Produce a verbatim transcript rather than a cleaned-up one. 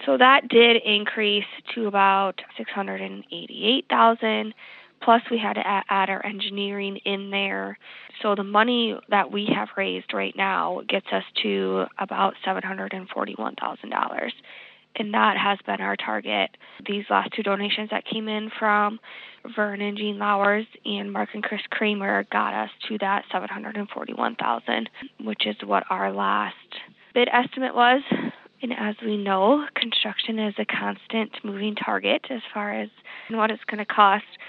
So that did increase to about six hundred eighty-eight thousand dollars. Plus, we had to add, add our engineering in there. So the money that we have raised right now gets us to about seven hundred forty-one thousand dollars. And that has been our target. These last two donations that came in from Vern and Jean Lowers and Mark and Chris Kramer got us to that seven hundred forty-one thousand dollars, which is what our last bid estimate was. And as we know, construction is a constant moving target as far as what it's going to cost.